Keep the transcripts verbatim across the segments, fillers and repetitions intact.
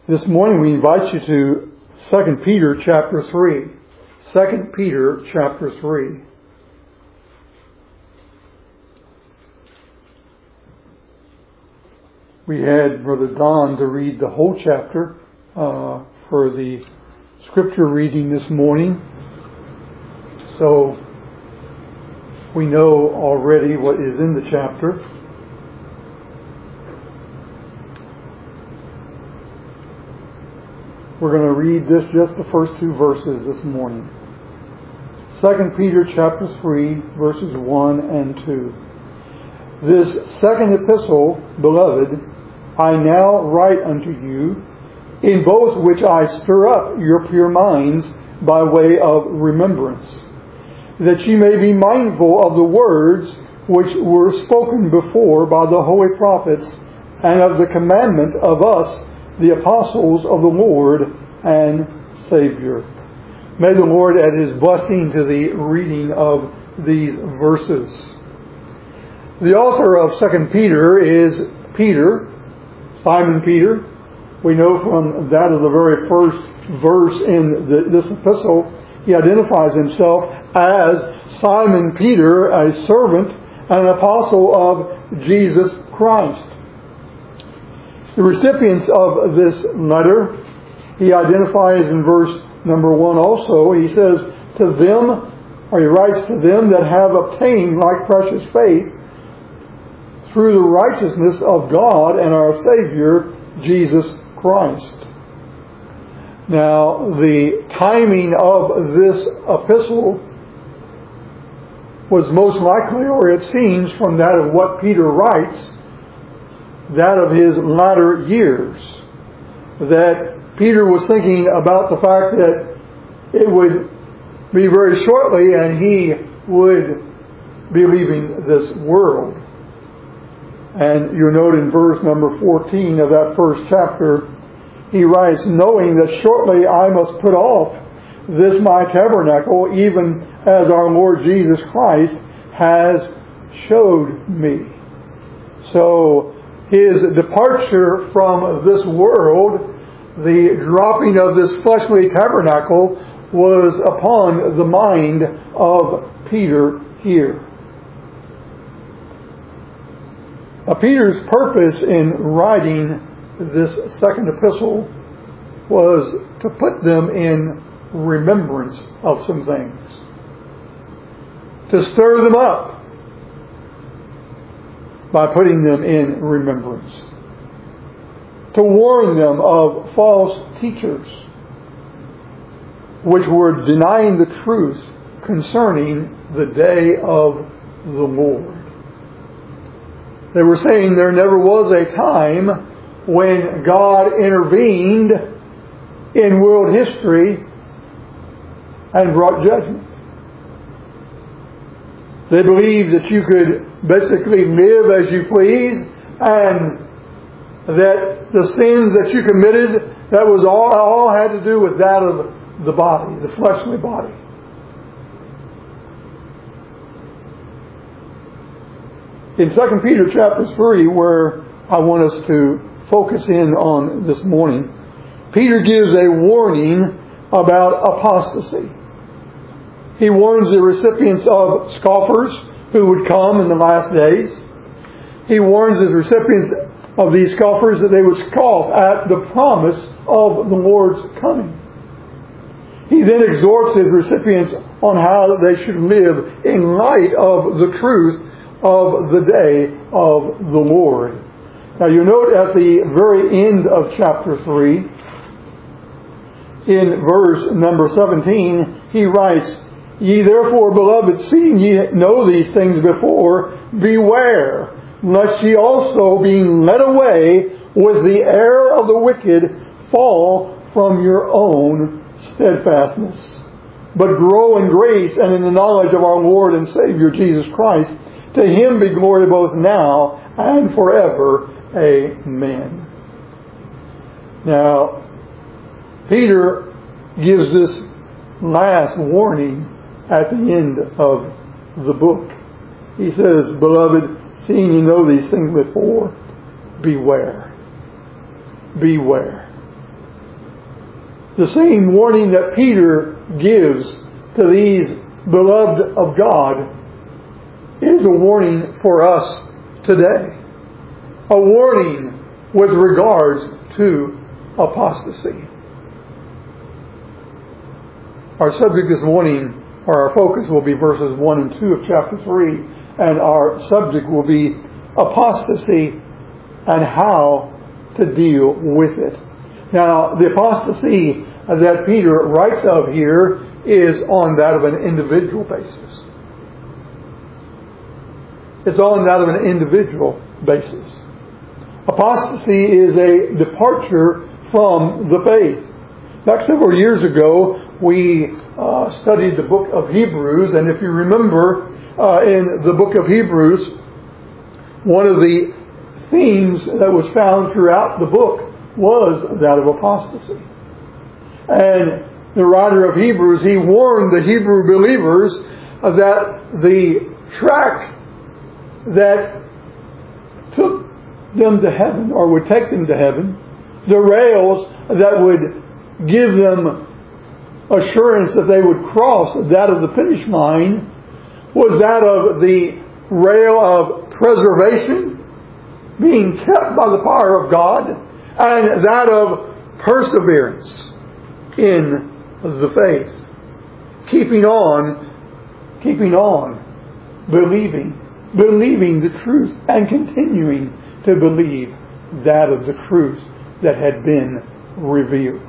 This morning we invite you to Second Peter chapter three. Second Peter chapter three. We had Brother Don to read the whole chapter uh, for the scripture reading this morning. So we know already what is in the chapter. We're going to read this, just the first two verses this morning. Second Peter chapter three, verses one and two. This second epistle, beloved, I now write unto you, in both which I stir up your pure minds by way of remembrance, that ye may be mindful of the words which were spoken before by the holy prophets, and of the commandment of us, the apostles of the Lord and Savior. May the Lord add His blessing to the reading of these verses. The author of Second Peter is Peter, Simon Peter. We know from that of the very first verse in the, this epistle, he identifies himself as Simon Peter, a servant and an apostle of Jesus Christ. The recipients of this letter, he identifies in verse number one also. He says, to them, or he writes to them that have obtained like precious faith through the righteousness of God and our Savior, Jesus Christ. Now, the timing of this epistle was most likely, or it seems from that of what Peter writes, that of his latter years. That Peter was thinking about the fact that it would be very shortly and he would be leaving this world. And you note in verse number fourteen of that first chapter, he writes, knowing that shortly I must put off this my tabernacle, even as our Lord Jesus Christ has showed me. So his departure from this world, the dropping of this fleshly tabernacle, was upon the mind of Peter here. Now, Peter's purpose in writing this second epistle was to put them in remembrance of some things, to stir them up by putting them in remembrance, to warn them of false teachers which were denying the truth concerning the day of the Lord. They were saying there never was a time when God intervened in world history and brought judgment. They believed that you could basically live as you please, and that the sins that you committed, that was all, all had to do with that of the body, the fleshly body. In Second Peter chapter three, where I want us to focus in on this morning, Peter gives a warning about apostasy. He warns the recipients of scoffers who would come in the last days. He warns his recipients of these scoffers that they would scoff at the promise of the Lord's coming. He then exhorts his recipients on how they should live in light of the truth of the day of the Lord. Now you note at the very end of chapter three, in verse number seventeen, he writes, ye therefore, beloved, seeing ye know these things before, beware, lest ye also, being led away with the error of the wicked, fall from your own steadfastness, but grow in grace and in the knowledge of our Lord and Savior Jesus Christ. To Him be glory both now and forever. Amen. Now, Peter gives this last warning at the end of the book. He says, beloved, seeing you know these things before, beware. Beware. The same warning that Peter gives to these beloved of God is a warning for us today. A warning with regards to apostasy. Our subject this morning, or our focus, will be verses one and two of chapter three, and our subject will be apostasy and how to deal with it. Now, the apostasy that Peter writes of here is on that of an individual basis. It's on that of an individual basis. Apostasy is a departure from the faith. Back several years ago, we uh, studied the book of Hebrews, and if you remember, uh, in the book of Hebrews, one of the themes that was found throughout the book was that of apostasy. And the writer of Hebrews, he warned the Hebrew believers that the track that took them to heaven, or would take them to heaven, the rails that would give them assurance that they would cross that of the finish line, was that of the rail of preservation, being kept by the power of God, and that of perseverance in the faith. Keeping on, keeping on, believing, believing the truth, and continuing to believe that of the truth that had been revealed.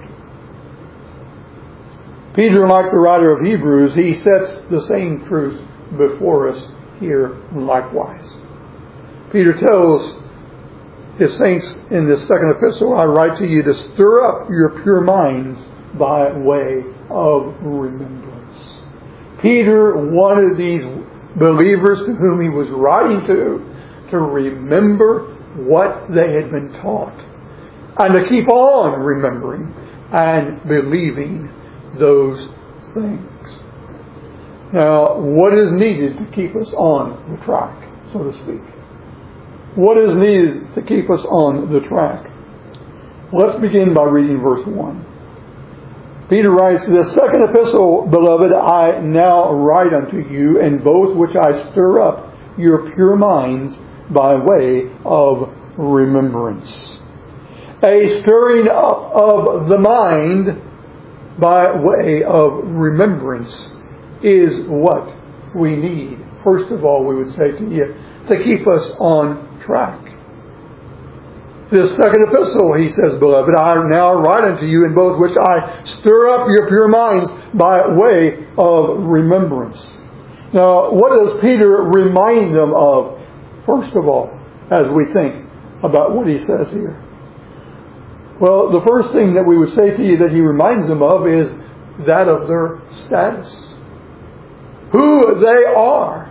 Peter, like the writer of Hebrews, he sets the same truth before us here likewise. Peter tells his saints in this second epistle, I write to you to stir up your pure minds by way of remembrance. Peter wanted these believers to whom he was writing to, to remember what they had been taught, and to keep on remembering and believing those things. Now, what is needed to keep us on the track, so to speak? What is needed to keep us on the track? Let's begin by reading verse one. Peter writes, the second epistle, beloved, I now write unto you, in both which I stir up your pure minds by way of remembrance. A stirring up of the mind by way of remembrance is what we need. First of all, we would say to you, to keep us on track. This second epistle, he says, beloved, I now write unto you, in both which I stir up your pure minds by way of remembrance. Now, what does Peter remind them of, first of all, as we think about what he says here? Well, the first thing that we would say to you that he reminds them of is that of their status. Who they are.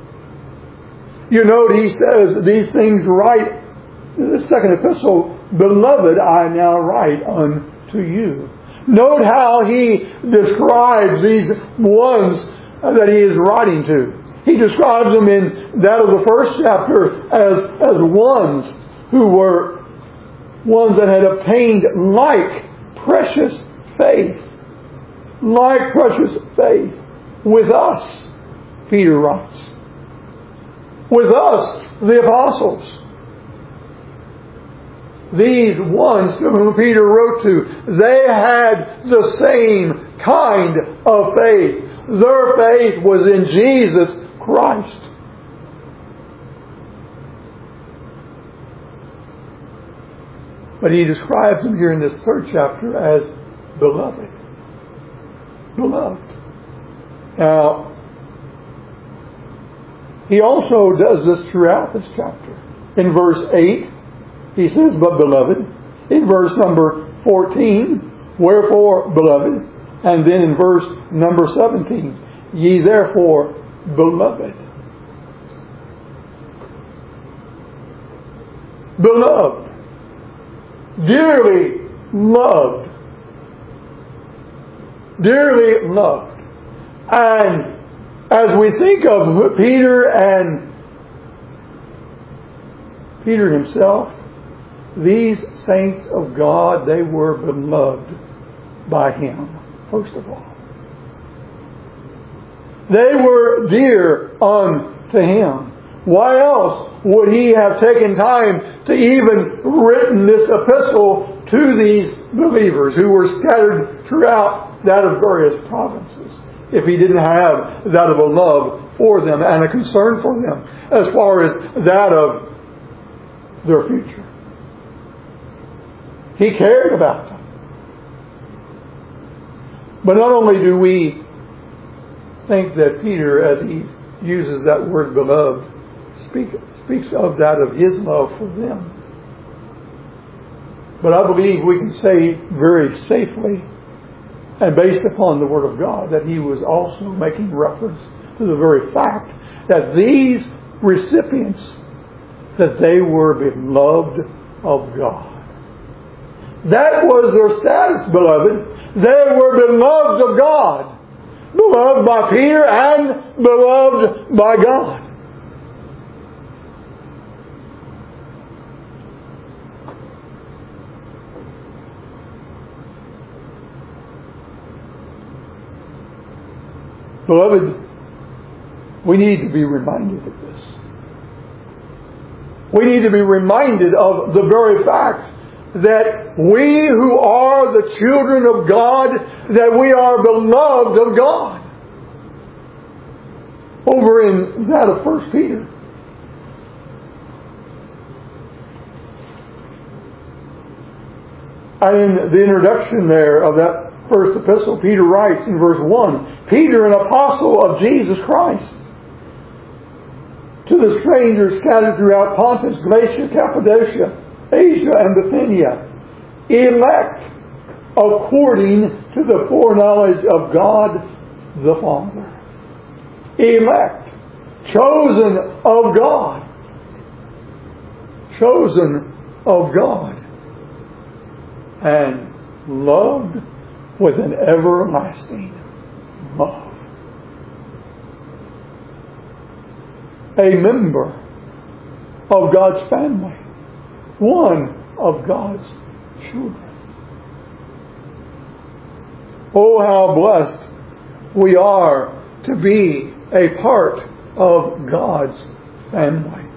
You note he says these things right in the second epistle, beloved, I now write unto you. Note how he describes these ones that he is writing to. He describes them in that of the first chapter as, as ones who were ones that had obtained like precious faith. Like precious faith with us, Peter writes. With us, the apostles. These ones to whom Peter wrote to, they had the same kind of faith. Their faith was in Jesus Christ. But he describes them here in this third chapter as beloved. Beloved. Now, he also does this throughout this chapter. In verse eight, he says, but beloved. In verse number fourteen, wherefore, beloved. And then in verse number seventeen, ye therefore, beloved. Beloved. Dearly loved. Dearly loved. And as we think of Peter and Peter himself, these saints of God, they were beloved by Him, first of all. They were dear unto Him. Why else would He have taken time to even written this epistle to these believers who were scattered throughout that of various provinces, if He didn't have that of a love for them and a concern for them as far as that of their future? He cared about them. But not only do we think that Peter, as he uses that word beloved, speak, speaks of that of his love for them, but I believe we can say very safely and based upon the Word of God that he was also making reference to the very fact that these recipients, that they were beloved of God. That was their status, beloved. They were beloved of God. Beloved by Peter and beloved by God. Beloved, we need to be reminded of this. We need to be reminded of the very fact that we who are the children of God, that we are beloved of God. Over in that of First Peter. And in the introduction there of that first epistle, Peter writes in verse one, Peter, an apostle of Jesus Christ, to the strangers scattered throughout Pontus, Galatia, Cappadocia, Asia, and Bithynia, elect according to the foreknowledge of God the Father. Elect, chosen of God, chosen of God, and loved with an everlasting love. A member of God's family. One of God's children. Oh, how blessed we are to be a part of God's family.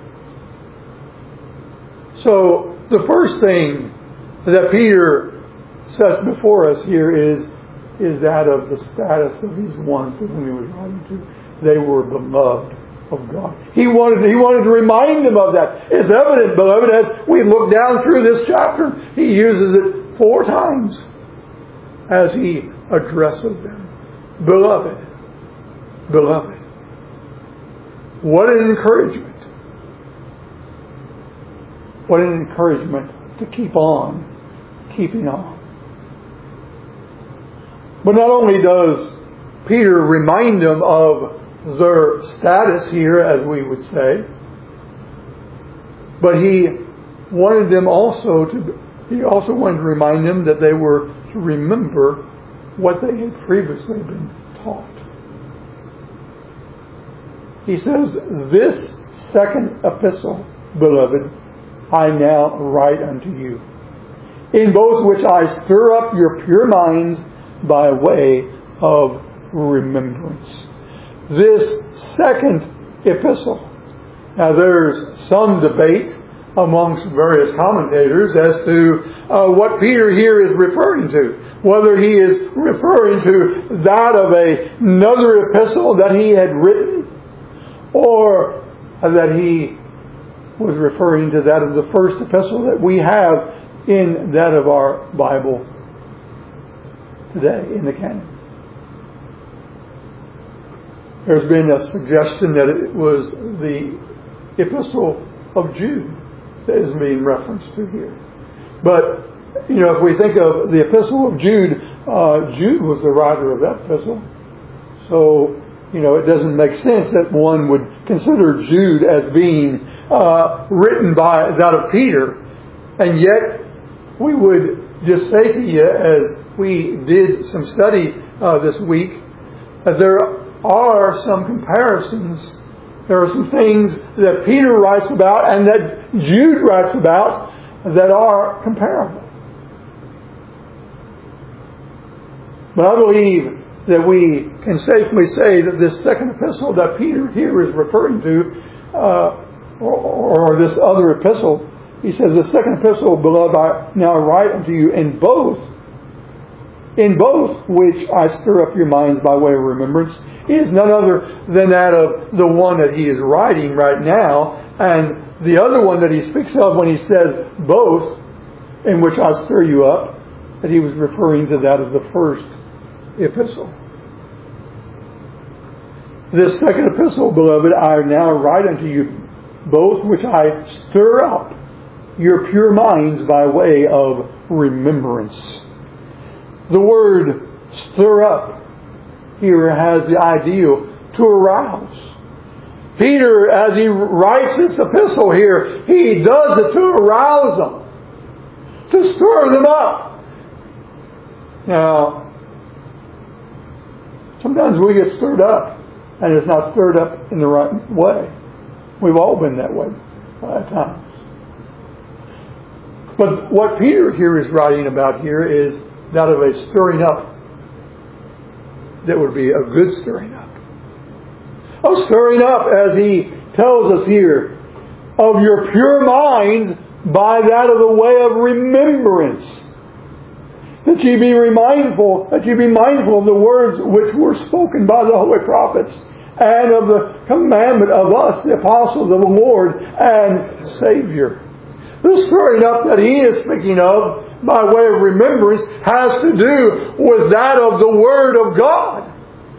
So, the first thing that Peter sets before us here is, is that of the status of these ones to whom he was writing to. They were beloved of God. He wanted, he wanted to remind them of that. It's evident, beloved, as we look down through this chapter, he uses it four times as he addresses them. Beloved. Beloved. What an encouragement. What an encouragement to keep on keeping on. But not only does Peter remind them of their status here, as we would say, but he wanted them also to, he also wanted to remind them that they were to remember what they had previously been taught. He says, this second epistle, beloved, I now write unto you, in both which I stir up your pure minds by way of remembrance. This second epistle. Now there's some debate amongst various commentators as to uh, what Peter here is referring to. Whether he is referring to that of a, another epistle that he had written, or that he was referring to that of the first epistle that we have in that of our Bible today in the canon. There's been a suggestion that it was the epistle of Jude that is being referenced to here. But, you know, if we think of the epistle of Jude, uh, Jude was the writer of that epistle. So, you know, it doesn't make sense that one would consider Jude as being uh, written by that of Peter. And yet, we would just say to you, as we did some study uh, this week, that there are some comparisons. There are some things that Peter writes about and that Jude writes about that are comparable. But I believe that we can safely say that this second epistle that Peter here is referring to, uh, or, or this other epistle, he says, the second epistle, beloved, I now write unto you in both, in both which I stir up your minds by way of remembrance, is none other than that of the one that he is writing right now, and the other one that he speaks of when he says both, in which I stir you up, that he was referring to that of the first epistle. This second epistle, beloved, I now write unto you both which I stir up your pure minds by way of remembrance. The word stir up here has the idea to arouse. Peter, as he writes this epistle here, he does it to arouse them, to stir them up. Now, sometimes we get stirred up, and it's not stirred up in the right way. We've all been that way at times. But what Peter here is writing about here is that of a stirring up that would be a good stirring up. A stirring up, as he tells us here, of your pure minds by that of the way of remembrance. That ye be mindful, that ye be mindful of the words which were spoken by the holy prophets, and of the commandment of us, the apostles of the Lord and Savior. The stirring up that he is speaking of, by way of remembrance, has to do with that of the Word of God.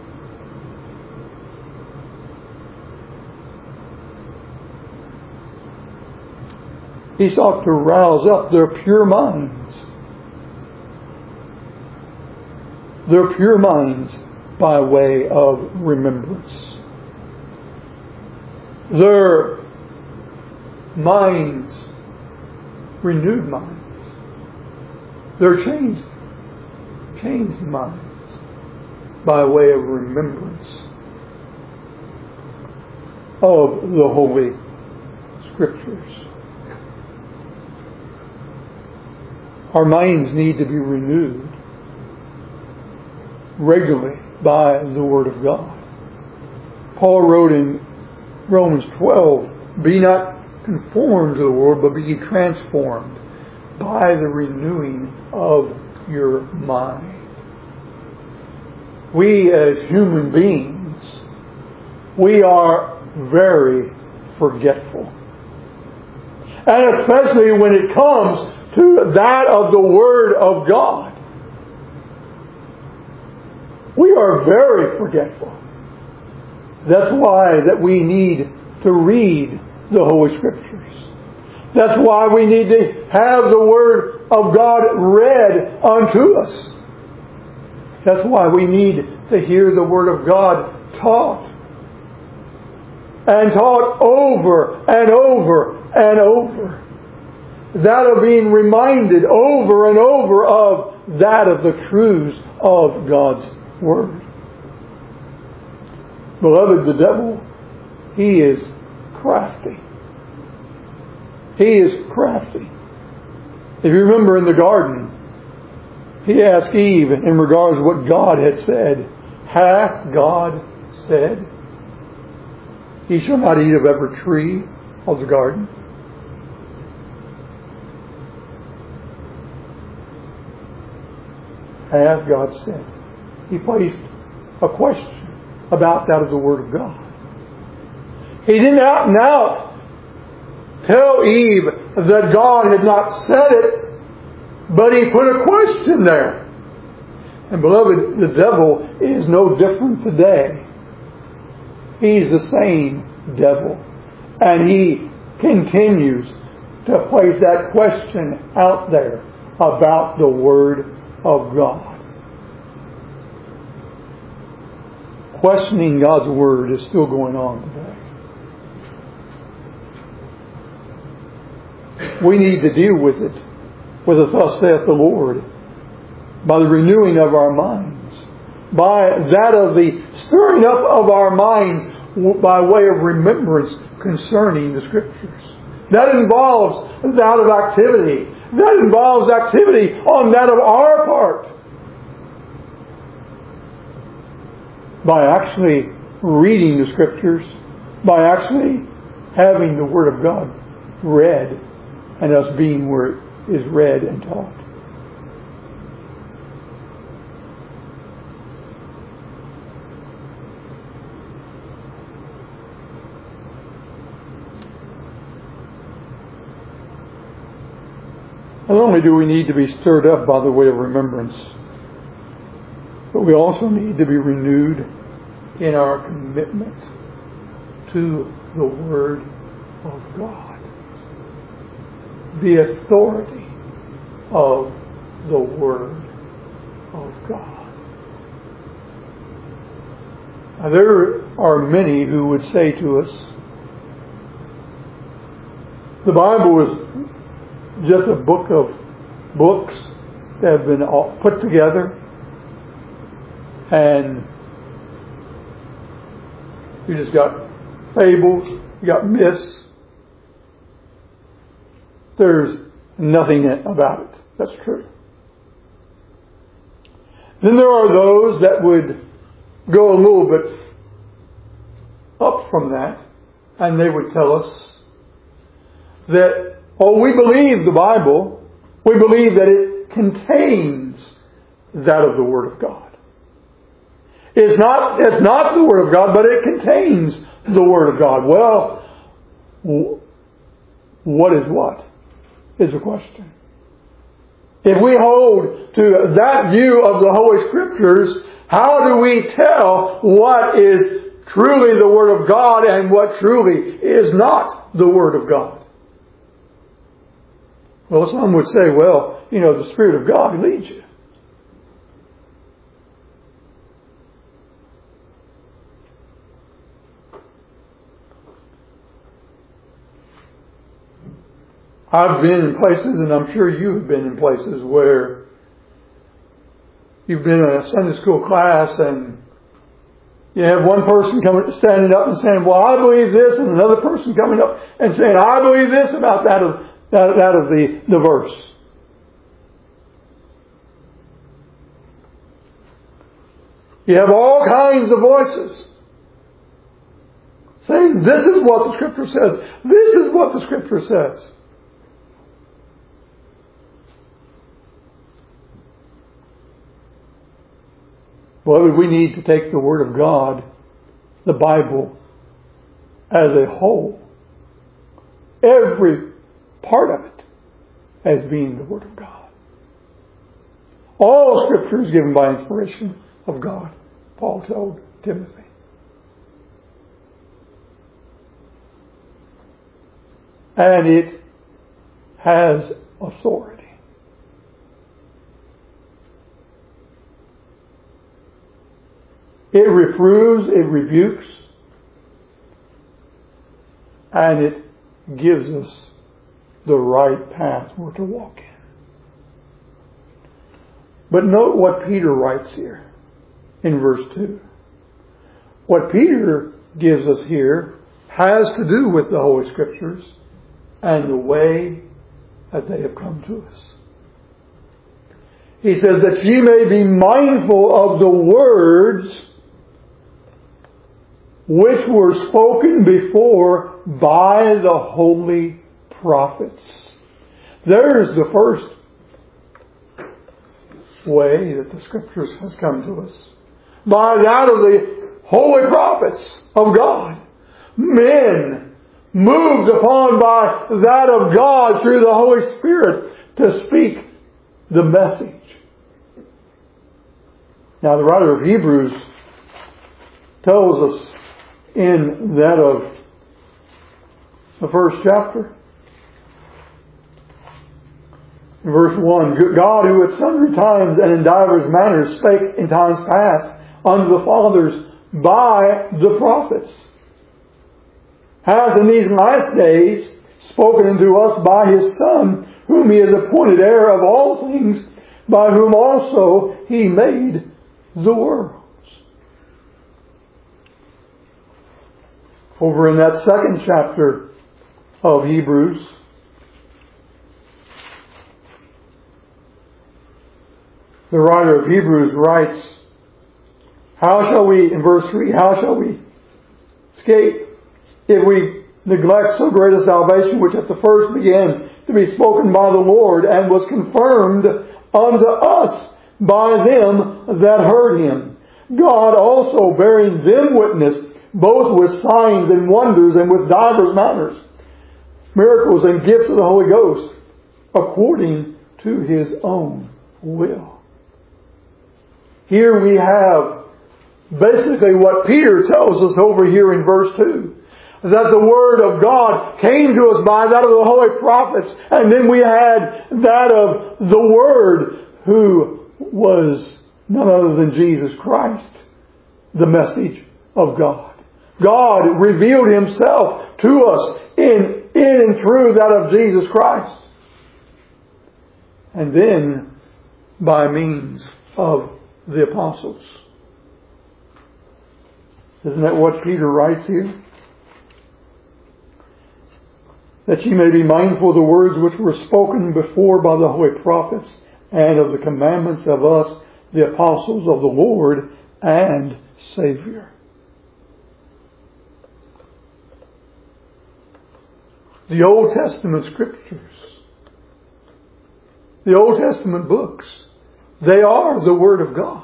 He sought to rouse up their pure minds. Their pure minds by way of remembrance. Their minds, renewed minds. Their changed, changed minds by way of remembrance of the Holy Scriptures. Our minds need to be renewed regularly by the Word of God. Paul wrote in Romans twelve, be not conformed to the world, but be ye transformed by the renewing of your mind. We as human beings, we are very forgetful. And especially when it comes to that of the Word of God. We are very forgetful. That's why that we need to read the Holy Scriptures. That's why we need to have the Word of God read unto us. That's why we need to hear the Word of God taught. And taught over and over and over. That of being reminded over and over of that of the truths of God's Word. Beloved, the devil, he is crafty. He is crafty. If you remember in the garden, he asked Eve in regards to what God had said. Hath God said, ye shall not eat of every tree of the garden? Hath God said? He placed a question about that of the Word of God. He didn't out and out tell Eve that God had not said it, but he put a question there. And beloved, the devil is no different today. He's the same devil. And he continues to place that question out there about the Word of God. Questioning God's Word is still going on today. We need to deal with it with a thus saith the Lord, by the renewing of our minds, by that of the stirring up of our minds by way of remembrance concerning the Scriptures. That involves that of activity. That involves activity on that of our part. by actually reading the Scriptures, by actually having the Word of God read, and us being where it is read and taught. Not only do we need to be stirred up by the way of remembrance, but we also need to be renewed in our commitment to the Word of God. The authority of the Word of God. Now, there are many who would say to us, the Bible is just a book of books that have been all put together, and you just got fables, you got myths. There's nothing about it that's true. Then there are those that would go a little bit up from that, and they would tell us that, oh, we believe the Bible. We believe that it contains that of the Word of God. It's not, it's not the Word of God, but it contains the Word of God. Well, what is what? Is the question. If we hold to that view of the Holy Scriptures, how do we tell what is truly the Word of God and what truly is not the Word of God? Well, some would say, well, you know, the Spirit of God leads you. I've been in places, and I'm sure you have been in places where you've been in a Sunday school class and you have one person coming, standing up and saying, well, I believe this, and another person coming up and saying, I believe this about that of that, that of the, the verse. You have all kinds of voices saying, this is what the Scripture says. This is what the Scripture says. Well, we need to take the Word of God, the Bible, as a whole. Every part of it as being the Word of God. All Scripture is given by inspiration of God, Paul told Timothy. And it has authority. It reproves, it rebukes, and it gives us the right path we're to walk in. But note what Peter writes here in verse two. What Peter gives us here has to do with the Holy Scriptures and the way that they have come to us. He says that ye may be mindful of the words which were spoken before by the holy prophets. There's the first way that the Scriptures has come to us. By that of the holy prophets of God. Men moved upon by that of God through the Holy Spirit to speak the message. Now the writer of Hebrews tells us in that of the first chapter, in verse one, God, who at sundry times and in divers manners spake in times past unto the fathers by the prophets, hath in these last days spoken unto us by His Son, whom He has appointed heir of all things, by whom also He made the worlds. Over in that second chapter of Hebrews, the writer of Hebrews writes How shall we, in verse three, how shall we escape if we neglect so great a salvation, which at the first began to be spoken by the Lord, and was confirmed unto us by them that heard him? God also bearing them witness, both with signs and wonders, and with divers manners, miracles and gifts of the Holy Ghost, according to his own will. Here we have basically what Peter tells us over here in verse two. That the Word of God came to us by that of the holy prophets. And then we had that of the Word, who was none other than Jesus Christ, the message of God. God revealed himself to us in, in and through that of Jesus Christ. And then by means of the apostles. Isn't that what Peter writes here? That ye may be mindful of the words which were spoken before by the holy prophets, and of the commandments of us, the apostles of the Lord and Savior. The Old Testament scriptures, the Old Testament books, they are the Word of God.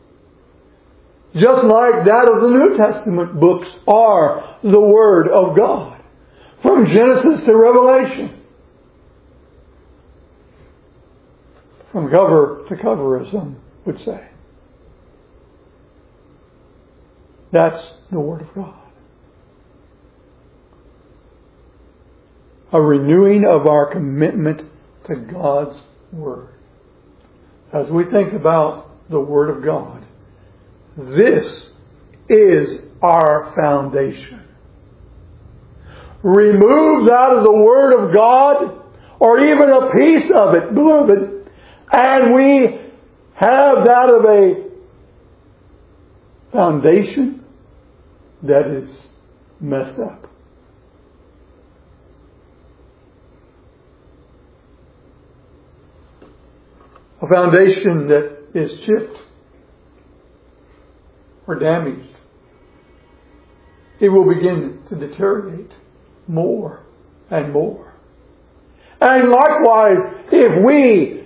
Just like that of the New Testament books are the Word of God. From Genesis to Revelation. From cover to cover, as some would say. That's the Word of God. A renewing of our commitment to God's Word. As we think about the Word of God, this is our foundation. Remove out of the Word of God, or even a piece of it, beloved, and we have that of a foundation that is messed up. A foundation that is chipped or damaged. It will begin to deteriorate more and more. And likewise, if we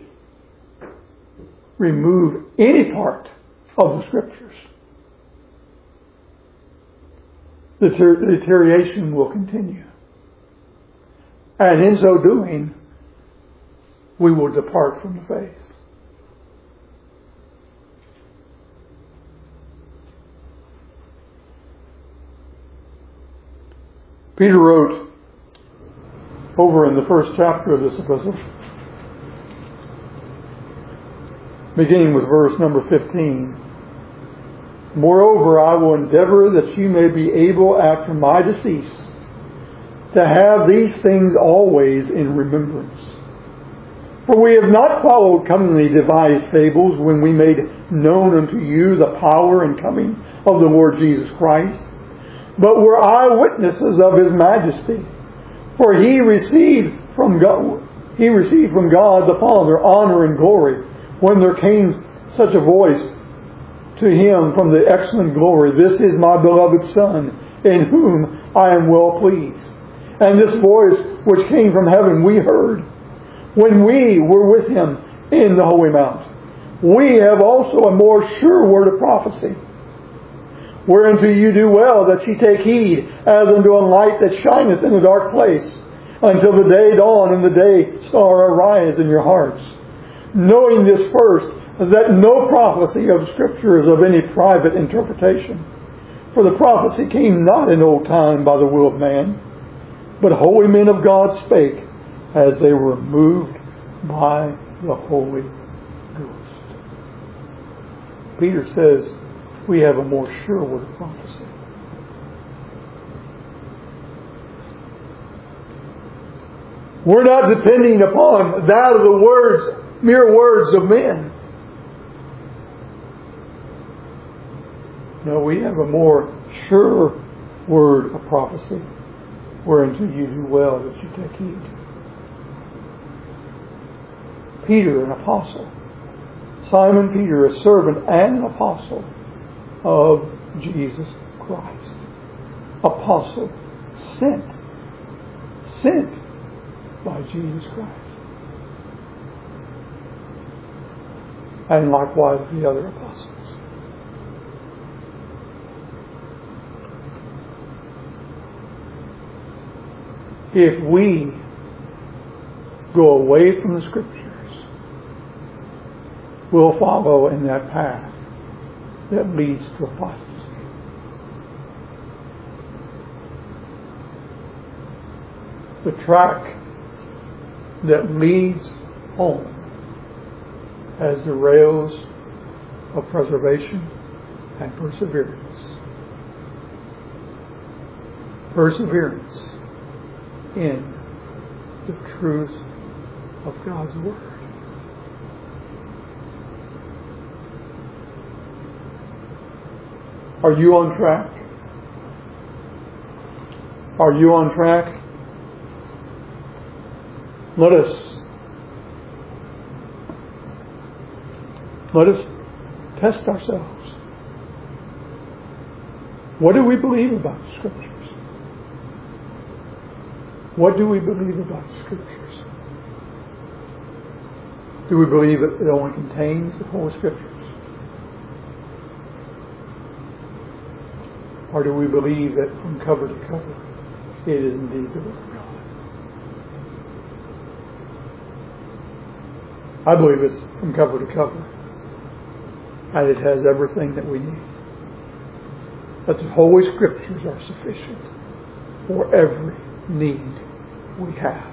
remove any part of the Scriptures, the deterioration will continue. And in so doing, we will depart from the faith. Peter wrote over in the first chapter of this epistle, beginning with verse number fifteen. Moreover, I will endeavor that you may be able after my decease to have these things always in remembrance. For we have not followed cunningly devised fables when we made known unto you the power and coming of the Lord Jesus Christ, but were eyewitnesses of His majesty. For He received from God, He received from God the Father honor and glory when there came such a voice to Him from the excellent glory, This is my beloved Son, in whom I am well pleased. And this voice which came from heaven we heard when we were with Him in the holy mount. We have also a more sure word of prophecy, whereunto you do well that ye take heed, as unto a light that shineth in a dark place, until the day dawn and the day star arise in your hearts. Knowing this first, that no prophecy of Scripture is of any private interpretation. For the prophecy came not in old time by the will of man, but holy men of God spake, as they were moved by the Holy Ghost. Peter says, we have a more sure word of prophecy. We're not depending upon that of the words, mere words of men. No, we have a more sure word of prophecy, whereunto you do well that you take heed. Peter, an apostle. Simon Peter, a servant and an apostle of Jesus Christ. Apostle, sent. Sent by Jesus Christ. And likewise the other apostles. If we go away from the Scriptures, we'll follow in that path that leads to apostasy. The track that leads home has the rails of preservation and perseverance. Perseverance in the truth of God's Word. Are you on track? Are you on track? Let us let us test ourselves. What do we believe about the Scriptures? What do we believe about the Scriptures? Do we believe that it only contains the whole Scriptures? Or do we believe that from cover to cover it is indeed the Word of God? I believe it's from cover to cover, and it has everything that we need. That the Holy Scriptures are sufficient for every need we have.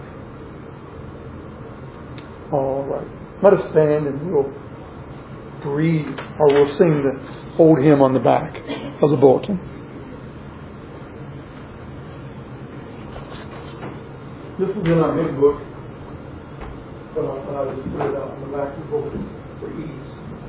All right. Let us stand and we'll read, or we'll sing the old hymn on the back of the bulletin. This is in our hymn book, but I thought I'd just put it out on the back of the bulletin for ease.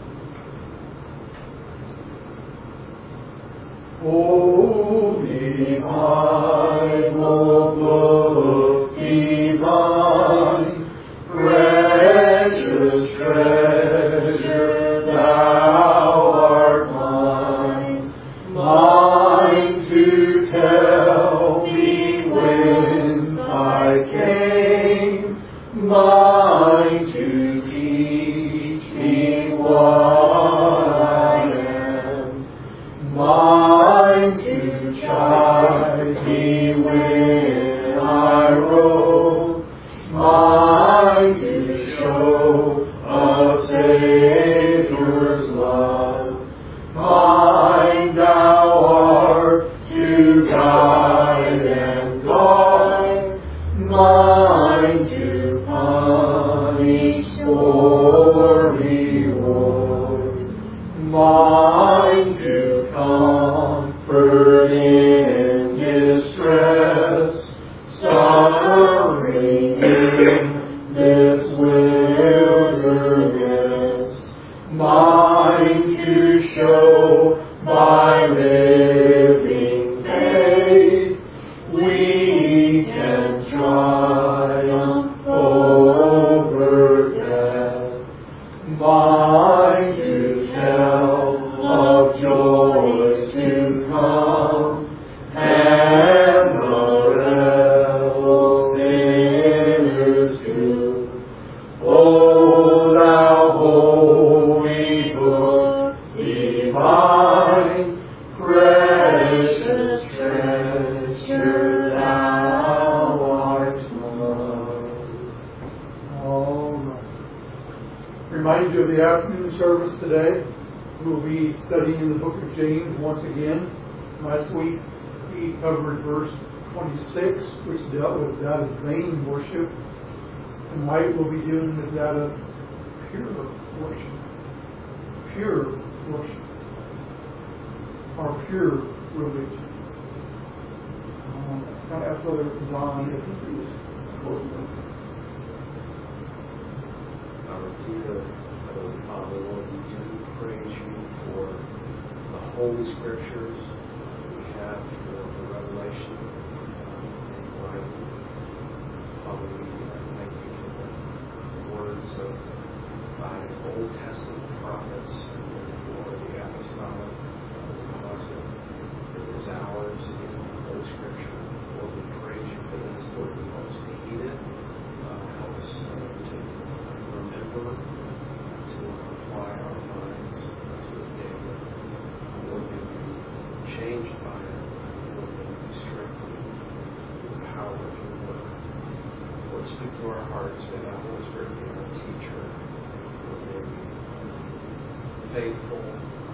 Oh, divine, oh, book divine, precious treasure, thou art mine, mine to tell thee whence I came, mine to teach thee what I am, mine to chide thee when I roam, mine to show a Saviour's love, mine thou art to guide and guide, mine to punish or reward, mine to comfort in distress, suffering in this wilderness, mine to show by living faith we can triumph over death, mine to tell of joys to come and the rebel sinners too. O thou holy book divine, precious treasure, thou art mine. All right. Remind you of the afternoon service today. We'll be studying in the book of James once again. Last week we covered verse twenty-six, which dealt with that of vain worship. Tonight we'll be dealing with that of pure worship. Pure worship. Or pure religion. Um, I ask Brother John if he please close the book. Our dear Heavenly Father, Lord, we do praise you for the Holy Scriptures we have, for the revelation and life. Father, we thank you for the words of by Old Testament prophets and for the apostolic into our hearts. May the Holy Spirit be our teacher. May we be faithful